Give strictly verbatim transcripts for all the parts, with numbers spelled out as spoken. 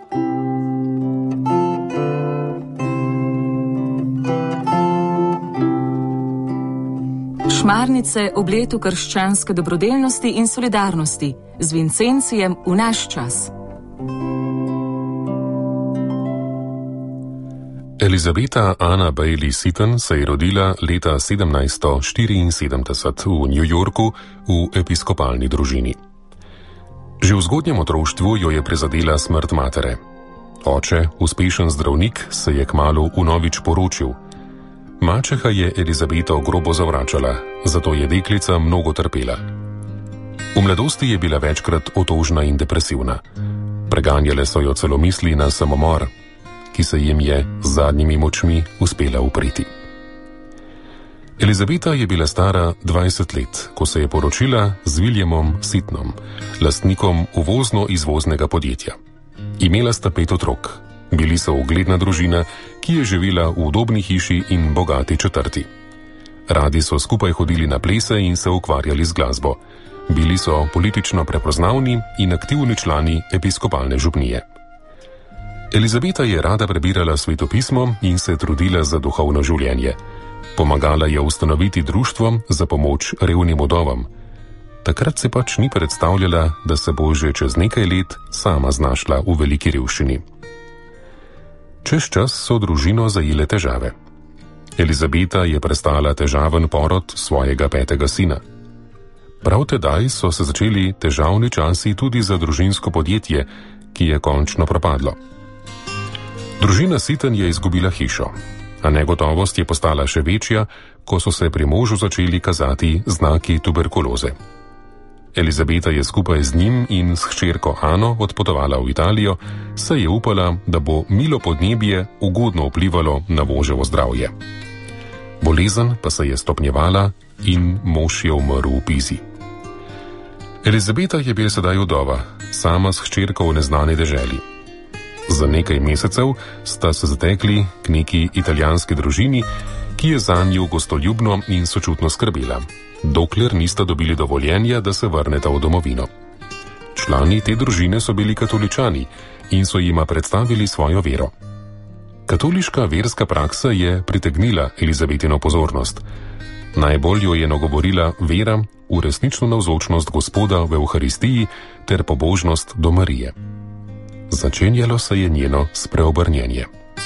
Šmarnice ob letu krščanske dobrodelnosti in solidarnosti z Vincencijem v naš čas. Elizabeta Anna Bailey Seton se je rodila leta sedemnajststo štiriinsedemdeset v New Yorku v episkopalni družini. Že v zgodnjem otroštvu jo je prizadela smrt matere. Oče, uspešen zdravnik, se je kmalu vnovič poročil. Mačeha je Elizabeto grobo zavračala, zato je deklica mnogo trpela. V mladosti je bila večkrat otožna in depresivna. Preganjale so jo celo misli na samomor, ki se jim je z zadnjimi močmi uspela upreti. Elizabeta je bila stara dvajset let, ko se je poročila z Williamom Seatonom, lastnikom uvozno-izvoznega podjetja. Imela sta pet otrok. Bili so ugledna družina, ki je živela v udobni hiši in bogati četrti. Radi so skupaj hodili na plese in se ukvarjali z glasbo. Bili so politično prepoznavni in aktivni člani episkopalne župnije. Elizabeta je rada prebirala svetopismo in se trudila za duhovno življenje. Pomagala je ustanoviti društvo za pomoč revnim vdovam. Takrat se pač ni predstavljala, da se bo že čez nekaj let sama znašla v veliki revščini. Čez čas so družino zajele težave. Elizabeta je prestala težaven porod svojega petega sina. Prav tedaj so se začeli težavni časi tudi za družinsko podjetje, ki je končno propadlo. Družina Seaton je izgubila hišo, a negotovost je postala še večja, ko so se pri možu začeli kazati znaki tuberkuloze. Elizabeta je skupaj z njim in s hčerko Ano odpotovala v Italijo, saj je upala, da bo milo podnebje ugodno vplivalo na moževo zdravje. Bolezen pa se je stopnjevala in mož je umrl v Pizi. Elizabeta je bila sedaj vdova, sama s hčerko v neznani deželi. Za nekaj mesecev sta se zatekli k neki italijanski družini, ki je zanju gostoljubno in sočutno skrbela, dokler nista dobili dovoljenja, da se vrneta v domovino. Člani te družine so bili katoličani in so jima predstavili svojo vero. Katoliška verska praksa je pritegnila Elizabetino pozornost. Najbolj jo je nagovorila vera v resnično navzočnost Gospoda v Evharistiji ter pobožnost do Marije. Začenjalo se je njeno spreobrnjenje.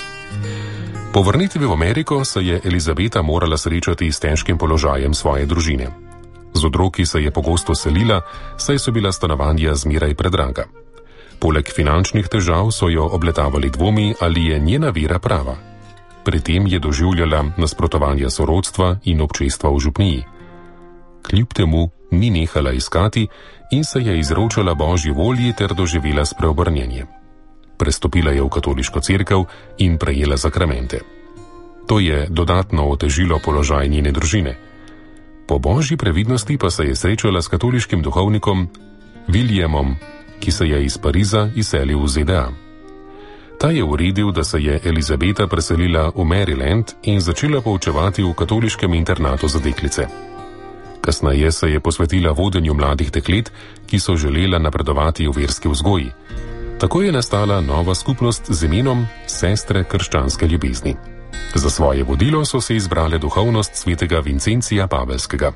Po vrnitvi v Ameriko se je Elizabeta morala srečati s težkim položajem svoje družine. Z otroki se je pogosto selila, saj so bila stanovanja zmeraj predraga. Poleg finančnih težav so jo obletavali dvomi, ali je njena vera prava. Pri tem je doživljala nasprotovanja sorodstva in občestva v župniji. Kljub temu ni nehala iskati in se je izročala Božji volji ter doživela spreobrnjenje. Prestopila je v katoliško cerkev in prejela zakramente. To je dodatno otežilo položaj njene družine. Po božji previdnosti pa se je srečala s katoliškim duhovnikom Williamom, ki se je iz Pariza izselil v Z D A. Ta je uredil, da se je Elizabeta preselila v Maryland in začela poučevati v katoliškem internatu za deklice. Kasneje se je posvetila vodenju mladih deklet, ki so želela napredovati v verski vzgoji. Tako je nastala nova skupnost z imenom Sestre krščanske ljubezni. Za svoje vodilo so se izbrale duhovnost svetega Vincencija Pavelskega.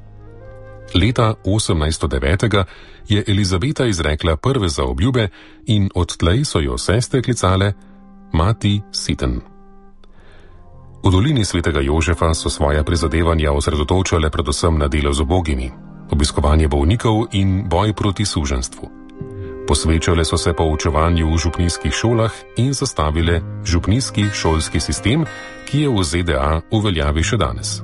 Leta osemnajststo devet je Elizabeta izrekla prve zaobljube in odtlej so jo sestre klicale Mati Seaton. V dolini svetega Jožefa so svoja prizadevanja osredotočale predvsem na delo z ubogimi, obiskovanje bolnikov in boj proti suženjstvu. Posvečale so se poučevanju v župnijskih šolah in zastavile župnijski šolski sistem, ki je v Z D A v veljavi še danes.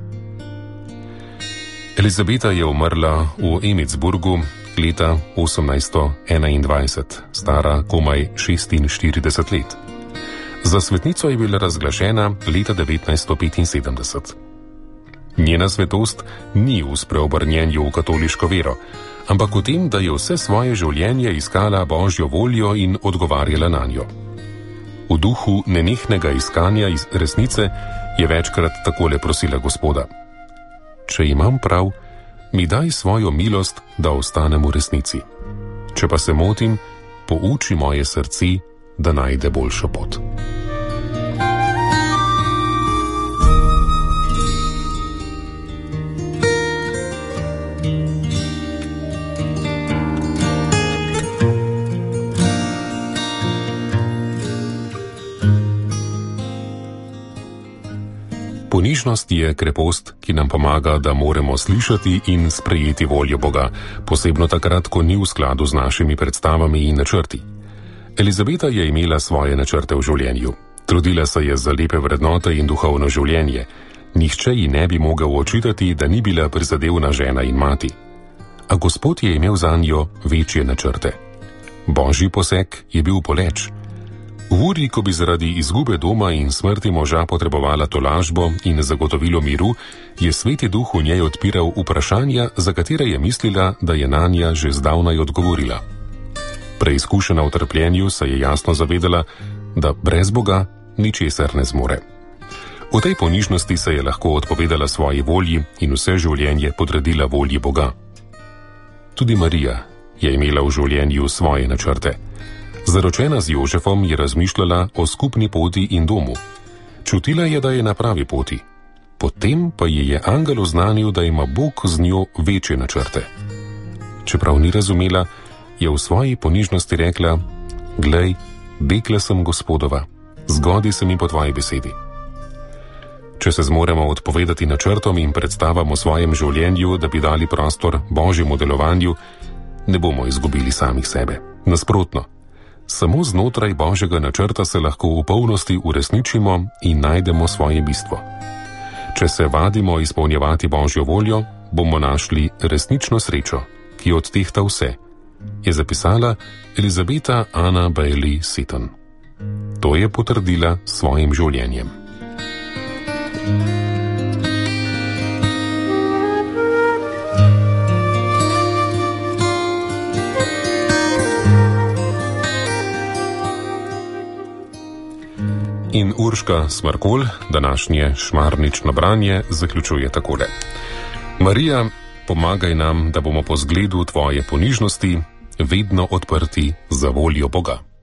Elizabeta je umrla v Emitsburgu leta osemnajststo enaindvajset, stara komaj šestinštirideset let. Za svetnico je bila razglašena leta devetnajststo petinsedemdeset. Njena svetost ni v spreobrnjenju v katoliško vero, ampak v tem, da je vse svoje življenje iskala Božjo voljo in odgovarjala nanjo. V duhu nenehnega iskanja iz resnice je večkrat takole prosila Gospoda: Če imam prav, mi daj svojo milost, da ostanem v resnici. Če pa se motim, pouči moje srce, da najde boljšo pot. Ponižnost je krepost, ki nam pomaga, da moremo slišati in sprejeti voljo Boga, posebno takrat, ko ni v skladu z našimi predstavami in načrti. Elizabeta je imela svoje načrte v življenju. Trudila se je za lepe vrednote in duhovno življenje. Nihče ji ne bi mogel očitati, da ni bila prizadevna žena in mati. A Gospod je imel zanjo večje načrte. Božji poseg je bil poleč. V uri, ko bi zaradi izgube doma in smrti moža potrebovala tolažbo in zagotovilo miru, je Sveti Duh v njej odpiral vprašanja, za katere je mislila, da je nanja že zdavnaj odgovorila. Preizkušena v trpljenju se je jasno zavedala, da brez Boga ničesar ne zmore. V tej ponižnosti se je lahko odpovedala svoji volji in vse življenje podredila volji Boga. Tudi Marija je imela v življenju svoje načrte. Zaročena z Jožefom je razmišljala o skupni poti in domu. Čutila je, da je na pravi poti. Potem pa ji je angel oznanil, da ima Bog z njo večje načrte. Čeprav ni razumela, je v svoji ponižnosti rekla: "Glej, dekle sem Gospodova, zgodi se mi po tvoji besedi." Če se zmoremo odpovedati načrtom in predstavam o svojem življenju, da bi dali prostor Božjemu delovanju, ne bomo izgubili samih sebe. Nasprotno, samo znotraj Božjega načrta se lahko v polnosti uresničimo in najdemo svoje bistvo. Če se vadimo izpolnjevati Božjo voljo, bomo našli resnično srečo, ki odtehta vse, je zapisala Elizabeta Anna Bailey Seton. To je potrdila s svojim življenjem. In Urška Smrkolj današnje šmarnično branje zaključuje takole. Marija, pomagaj nam, da bomo po zgledu tvoje ponižnosti vedno odprti za voljo Boga.